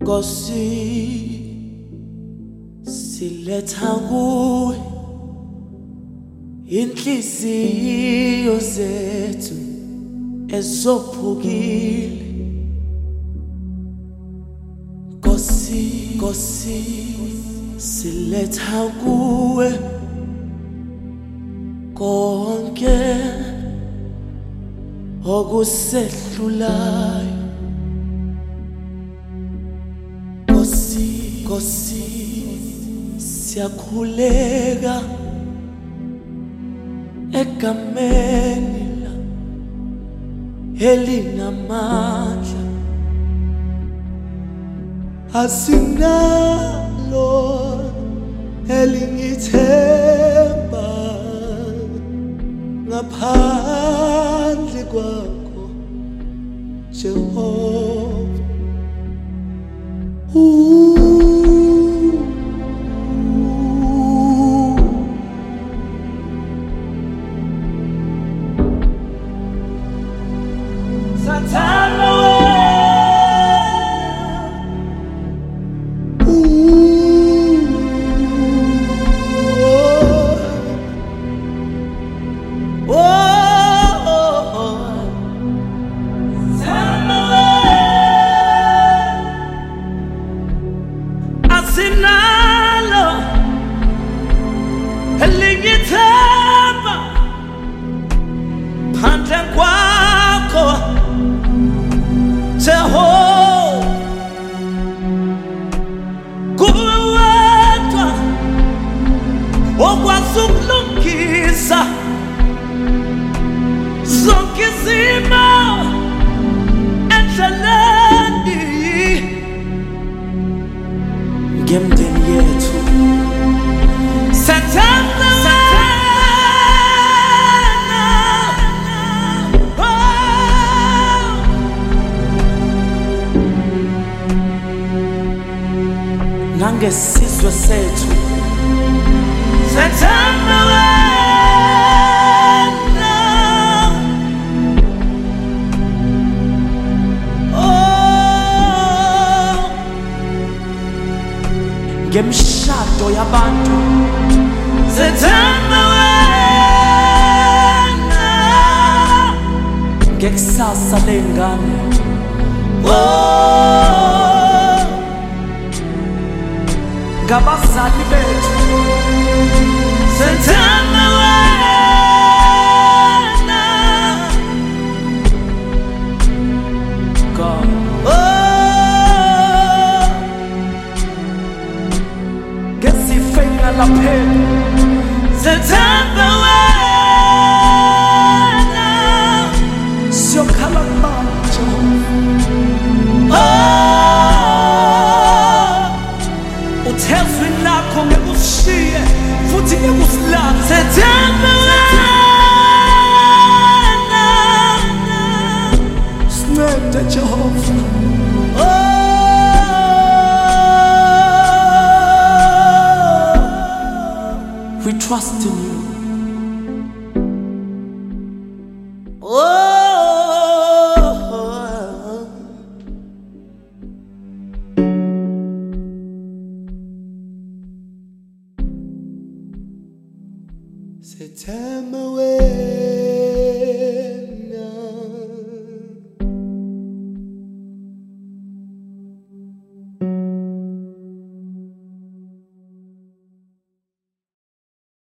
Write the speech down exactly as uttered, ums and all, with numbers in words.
Nkosi siletha kuwe inhliziyo zethu ezophukile. Nkosi Nkosi siletha kuwe konke okusehlulayo. Nkosi Nkosi siyakhuleka egameni la elinamandla. Asinalo elinye ithemba ngaphandle kwakho Jehova. Okwasukulungisa zonke izimo endleleni ngemndeni yethu. Sethemba wena, nangesizwe sethu. Sethemba wena, oh, ngemishado yabantu. Sethemba wena, ngekusasa lengane. Oh, ngabazali bethu. Sethemba wena, God. Oh, ngesifenga laphela. Sethemba wena, siyokhala manje. Oh, uthezwe lakho ngekushiye futhi ngekusilapha. Sethemba wena, sincede Jehova. Oh, we trust in you. Oh, Sethemba wena.